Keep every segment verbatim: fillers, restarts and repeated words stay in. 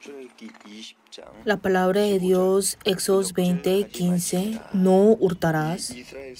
La palabra de Dios, Éxodo veinte, quince, no hurtarás.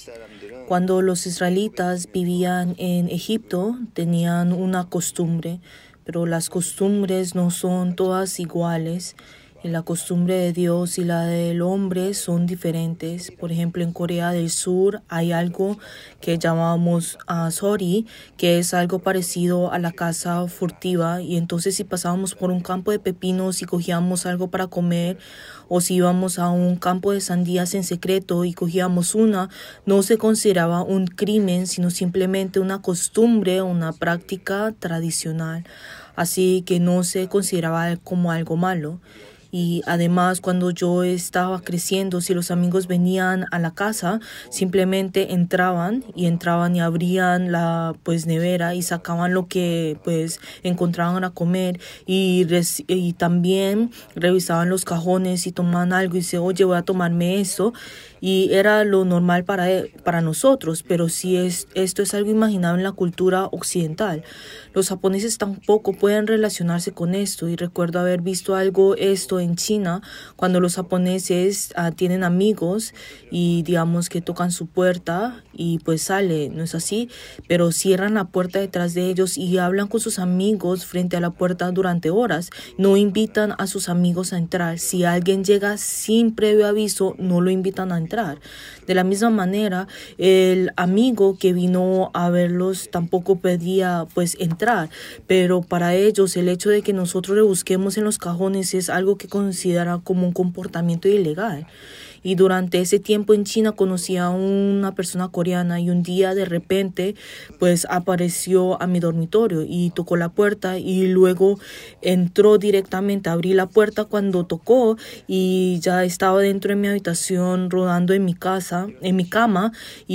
Cuando los israelitas vivían en Egipto, tenían una costumbre, pero las costumbres no son todas iguales. Y la costumbre de Dios y la del hombre son diferentes. Por ejemplo, en Corea del Sur hay algo que llamamos uh, sori, que es algo parecido a la caza furtiva. Y entonces si pasábamos por un campo de pepinos y cogíamos algo para comer, o si íbamos a un campo de sandías en secreto y cogíamos una, no se consideraba un crimen, sino simplemente una costumbre, una práctica tradicional. Así que no se consideraba como algo malo. Y además, cuando yo estaba creciendo, si los amigos venían a la casa, simplemente entraban y entraban y abrían la pues nevera y sacaban lo que pues encontraban a comer y, res- y también revisaban los cajones y tomaban algo y decían, oye, voy a tomarme esto. Y era lo normal para, para nosotros, pero sí es, esto es algo imaginado en la cultura occidental. Los japoneses tampoco pueden relacionarse con esto y recuerdo haber visto algo esto en China cuando los japoneses uh, tienen amigos y digamos que tocan su puerta y pues sale, ¿no es así? Pero cierran la puerta detrás de ellos y hablan con sus amigos frente a la puerta durante horas. No invitan a sus amigos a entrar. Si alguien llega sin previo aviso, no lo invitan a entrar. De la misma manera, el amigo que vino a verlos tampoco pedía pues entrar, pero para ellos el hecho de que nosotros le busquemos en los cajones es algo que consideran como un comportamiento ilegal. Y durante ese tiempo en China conocí a una persona coreana y un día de repente pues apareció a mi dormitorio y tocó la puerta y luego entró directamente. Abrí la puerta cuando tocó y ya estaba dentro de mi habitación rodando en mi casa, en mi cama,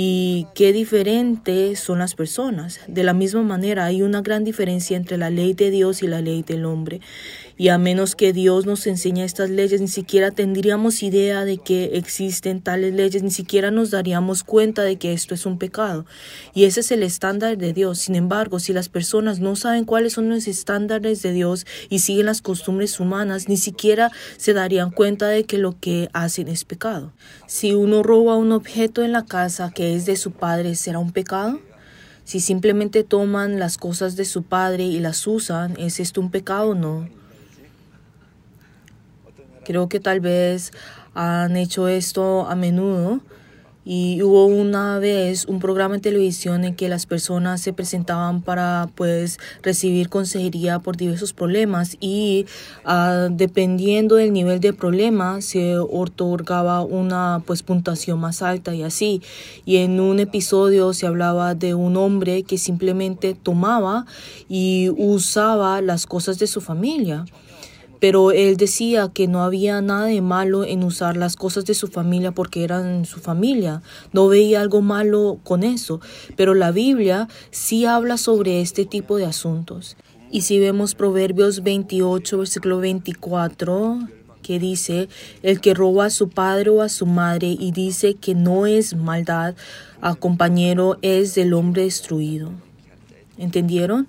y qué diferentes son las personas. De la misma manera hay una gran diferencia entre la ley de Dios y la ley del hombre. Y a menos que Dios nos enseñe estas leyes, ni siquiera tendríamos idea de que existen tales leyes, ni siquiera nos daríamos cuenta de que esto es un pecado. Y ese es el estándar de Dios. Sin embargo, si las personas no saben cuáles son los estándares de Dios y siguen las costumbres humanas, ni siquiera se darían cuenta de que lo que hacen es pecado. Si uno roba un objeto en la casa que es de su padre, ¿será un pecado? Si simplemente toman las cosas de su padre y las usan, ¿es esto un pecado o no? Creo que tal vez han hecho esto a menudo y hubo una vez un programa en televisión en que las personas se presentaban para pues recibir consejería por diversos problemas y uh, dependiendo del nivel de problema se otorgaba una pues puntuación más alta y así. Y en un episodio se hablaba de un hombre que simplemente tomaba y usaba las cosas de su familia. Pero él decía que no había nada de malo en usar las cosas de su familia porque eran su familia. No veía algo malo con eso. Pero la Biblia sí habla sobre este tipo de asuntos. Y si vemos Proverbios veintiocho, versículo veinticuatro, que dice, el que roba a su padre o a su madre y dice que no es maldad, a compañero es del hombre destruido. ¿Entendieron?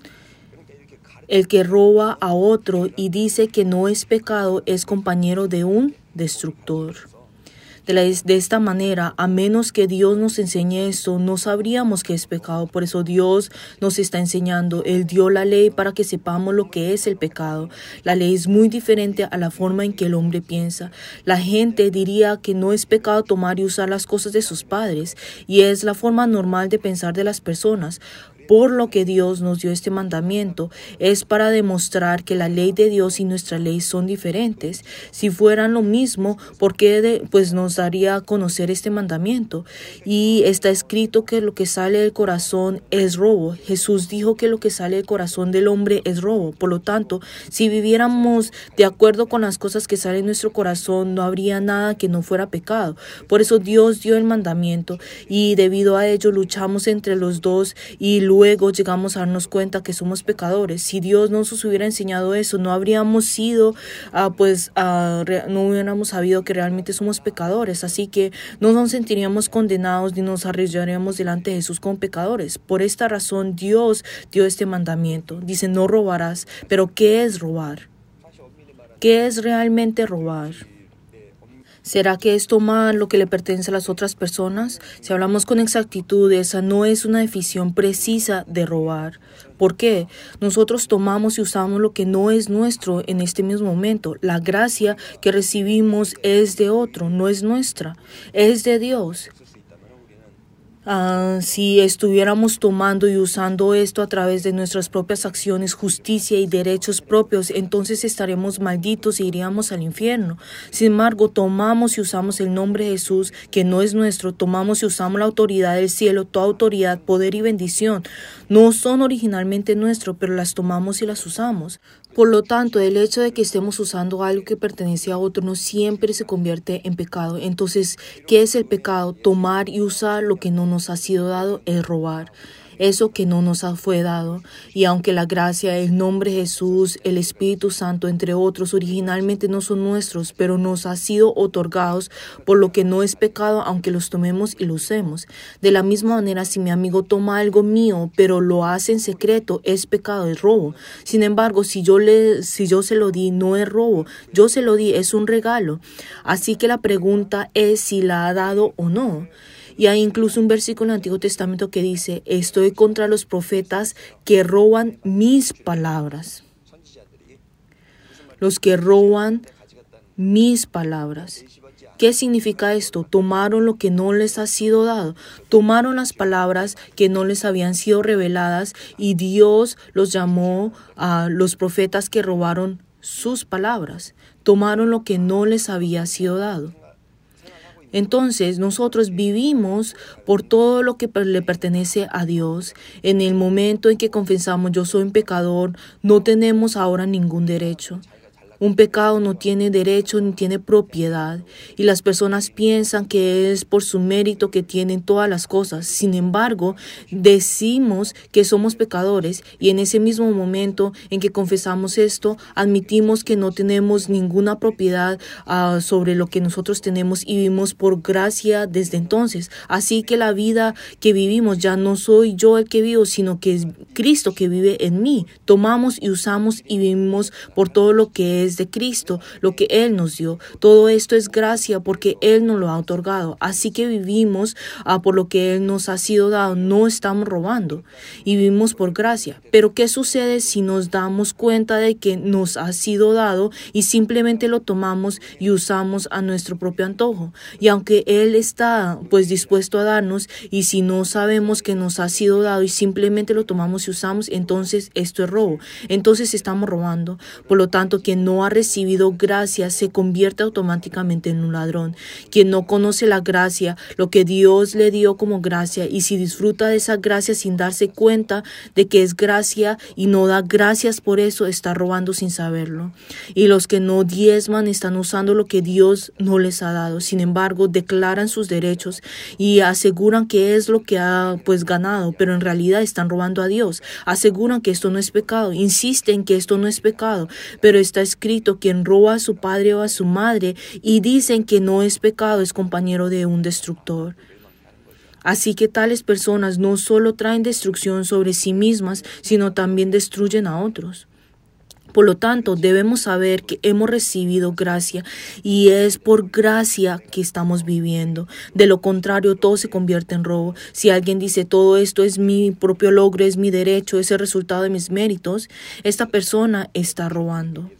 El que roba a otro y dice que no es pecado es compañero de un destructor. De, la, de esta manera, a menos que Dios nos enseñe esto, no sabríamos que es pecado. Por eso Dios nos está enseñando. Él dio la ley para que sepamos lo que es el pecado. La ley es muy diferente a la forma en que el hombre piensa. La gente diría que no es pecado tomar y usar las cosas de sus padres, y es la forma normal de pensar de las personas. Por lo que Dios nos dio este mandamiento es para demostrar que la ley de Dios y nuestra ley son diferentes. Si fueran lo mismo, ¿por qué de, pues nos daría a conocer este mandamiento? Y está escrito que lo que sale del corazón es robo. Jesús dijo que lo que sale del corazón del hombre es robo. Por lo tanto, si viviéramos de acuerdo con las cosas que salen de nuestro corazón, no habría nada que no fuera pecado. Por eso Dios dio el mandamiento y debido a ello luchamos entre los dos y luego Luego llegamos a darnos cuenta que somos pecadores. Si Dios no nos hubiera enseñado eso, no habríamos sido, uh, pues, uh, re- no hubiéramos sabido que realmente somos pecadores. Así que no nos sentiríamos condenados ni nos arrollaríamos delante de Jesús como pecadores. Por esta razón, Dios dio este mandamiento. Dice, no robarás. Pero ¿qué es robar? ¿Qué es realmente robar? ¿Será que es tomar lo que le pertenece a las otras personas? Si hablamos con exactitud, esa no es una definición precisa de robar. ¿Por qué? Nosotros tomamos y usamos lo que no es nuestro en este mismo momento. La gracia que recibimos es de otro, no es nuestra, es de Dios. Uh, si estuviéramos tomando y usando esto a través de nuestras propias acciones, justicia y derechos propios, entonces estaremos malditos y iríamos al infierno. Sin embargo, tomamos y usamos el nombre de Jesús, que no es nuestro, tomamos y usamos la autoridad del cielo, toda autoridad, poder y bendición. No son originalmente nuestros, pero las tomamos y las usamos. Por lo tanto, el hecho de que estemos usando algo que pertenece a otro no siempre se convierte en pecado. Entonces, ¿qué es el pecado? Tomar y usar lo que no nos ha sido dado es robar. Eso que no nos fue dado. Y aunque la gracia, el nombre de Jesús, el Espíritu Santo, entre otros, originalmente no son nuestros, pero nos ha sido otorgados, por lo que no es pecado aunque los tomemos y lo usemos. De la misma manera, si mi amigo toma algo mío, pero lo hace en secreto, es pecado, es robo. Sin embargo, si yo, le, si yo se lo di, no es robo. Yo se lo di, es un regalo. Así que la pregunta es si la ha dado o no. Y hay incluso un versículo en el Antiguo Testamento que dice, estoy contra los profetas que roban mis palabras. Los que roban mis palabras. ¿Qué significa esto? Tomaron lo que no les ha sido dado. Tomaron las palabras que no les habían sido reveladas y Dios los llamó a los profetas que robaron sus palabras. Tomaron lo que no les había sido dado. Entonces nosotros vivimos por todo lo que le pertenece a Dios. En el momento en que confesamos yo soy un pecador, no tenemos ahora ningún derecho. Un pecado no tiene derecho ni tiene propiedad y las personas piensan que es por su mérito que tienen todas las cosas. Sin embargo, decimos que somos pecadores y en ese mismo momento en que confesamos esto, admitimos que no tenemos ninguna propiedad uh, sobre lo que nosotros tenemos y vivimos por gracia desde entonces. Así que la vida que vivimos ya no soy yo el que vivo, sino que es Cristo que vive en mí. Tomamos y usamos y vivimos por todo lo que es de Cristo, lo que Él nos dio. Todo esto es gracia porque Él nos lo ha otorgado. Así que vivimos uh, por lo que Él nos ha sido dado. No estamos robando y vivimos por gracia. Pero ¿qué sucede si nos damos cuenta de que nos ha sido dado y simplemente lo tomamos y usamos a nuestro propio antojo? Y aunque Él está pues dispuesto a darnos y si no sabemos que nos ha sido dado y simplemente lo tomamos y usamos, entonces esto es robo. Entonces estamos robando. Por lo tanto, quien no ha recibido gracia se convierte automáticamente en un ladrón. Quien no conoce la gracia, lo que Dios le dio como gracia, y si disfruta de esa gracia sin darse cuenta de que es gracia y no da gracias por eso, está robando sin saberlo. Y los que no diezman están usando lo que Dios no les ha dado. Sin embargo, declaran sus derechos y aseguran que es lo que ha pues ganado, pero en realidad están robando a Dios. Aseguran que esto no es pecado, insisten que esto no es pecado, pero está escrito quien roba a su padre o a su madre y dicen que no es pecado es compañero de un destructor. Así que tales personas no solo traen destrucción sobre sí mismas, sino también destruyen a otros. Por lo tanto, debemos saber que hemos recibido gracia y es por gracia que estamos viviendo. De lo contrario, todo se convierte en robo. Si alguien dice todo esto es mi propio logro, es mi derecho, es el resultado de mis méritos, esta persona está robando.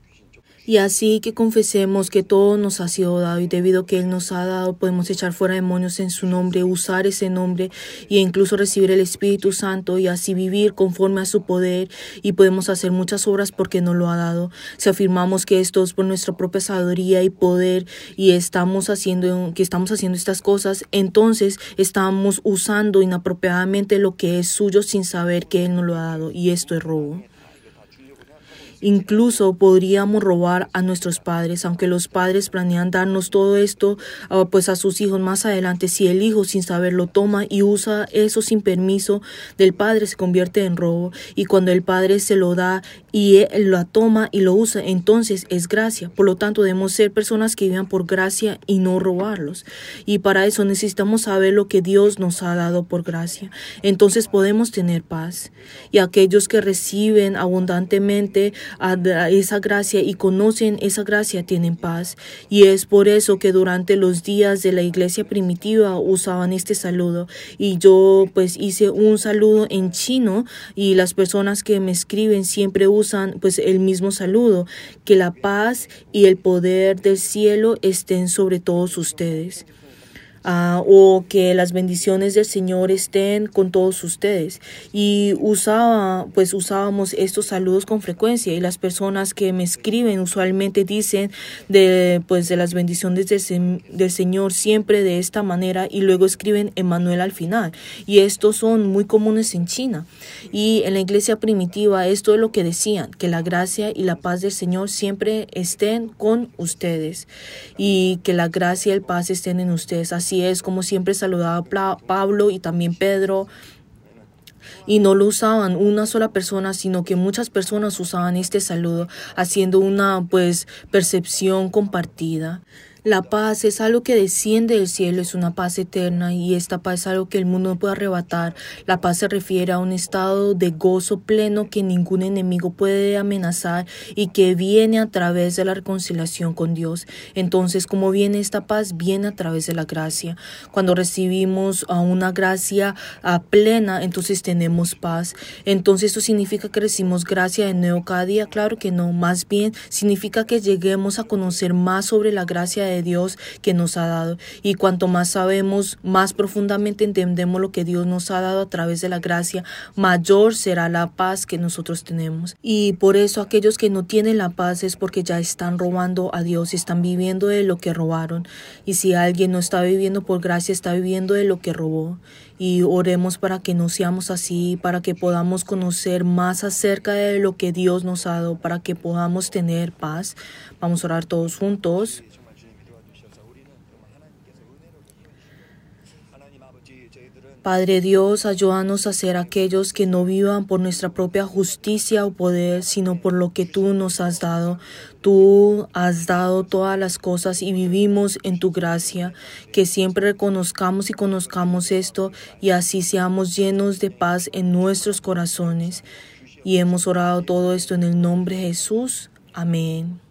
Y así que confesemos que todo nos ha sido dado y debido a que Él nos ha dado podemos echar fuera demonios en su nombre, usar ese nombre e incluso recibir el Espíritu Santo y así vivir conforme a su poder y podemos hacer muchas obras porque nos lo ha dado. Si afirmamos que esto es por nuestra propia sabiduría y poder y estamos haciendo, que estamos haciendo estas cosas, entonces estamos usando inapropiadamente lo que es suyo sin saber que Él nos lo ha dado y esto es robo. Incluso podríamos robar a nuestros padres, aunque los padres planean darnos todo esto uh, pues a sus hijos más adelante. Si el hijo sin saberlo toma y usa eso sin permiso del padre, se convierte en robo. Y cuando el padre se lo da y él lo toma y lo usa, entonces es gracia. Por lo tanto, debemos ser personas que vivan por gracia y no robarlos. Y para eso necesitamos saber lo que Dios nos ha dado por gracia. Entonces podemos tener paz. Y aquellos que reciben abundantemente a esa gracia y conocen esa gracia tienen paz. Y es por eso que durante los días de la iglesia primitiva usaban este saludo. Y yo pues hice un saludo en chino y las personas que me escriben siempre usan pues el mismo saludo. Que la paz y el poder del cielo estén sobre todos ustedes. Uh, o que las bendiciones del Señor estén con todos ustedes. Y usaba, pues usábamos estos saludos con frecuencia, y las personas que me escriben usualmente dicen de, pues, de las bendiciones del, del Señor siempre de esta manera, y luego escriben Emmanuel al final. Y estos son muy comunes en China. Y en la iglesia primitiva esto es lo que decían, que la gracia y la paz del Señor siempre estén con ustedes, y que la gracia y el paz estén en ustedes. Así es como siempre saludaba Pablo y también Pedro. Y no lo usaban una sola persona, sino que muchas personas usaban este saludo, haciendo una pues percepción compartida. La paz es algo que desciende del cielo, es una paz eterna, y esta paz es algo que el mundo no puede arrebatar. La paz se refiere a un estado de gozo pleno que ningún enemigo puede amenazar y que viene a través de la reconciliación con Dios. Entonces, ¿cómo viene esta paz? Viene a través de la gracia. Cuando recibimos a una gracia a plena, entonces tenemos paz. Entonces, ¿eso significa que recibimos gracia de nuevo cada día? Claro que no. Más bien, significa que lleguemos a conocer más sobre la gracia de Dios que nos ha dado, y cuanto más sabemos, más profundamente entendemos lo que Dios nos ha dado a través de la gracia, mayor será la paz que nosotros tenemos. Y por eso aquellos que no tienen la paz es porque ya están robando a Dios, están viviendo de lo que robaron. Y si alguien no está viviendo por gracia, está viviendo de lo que robó. Y oremos para que no seamos así, para que podamos conocer más acerca de lo que Dios nos ha dado, para que podamos tener paz. Vamos a orar todos juntos. Padre Dios, ayúdanos a ser aquellos que no vivan por nuestra propia justicia o poder, sino por lo que tú nos has dado. Tú has dado todas las cosas y vivimos en tu gracia. Que siempre reconozcamos y conozcamos esto, y así seamos llenos de paz en nuestros corazones. Y hemos orado todo esto en el nombre de Jesús. Amén.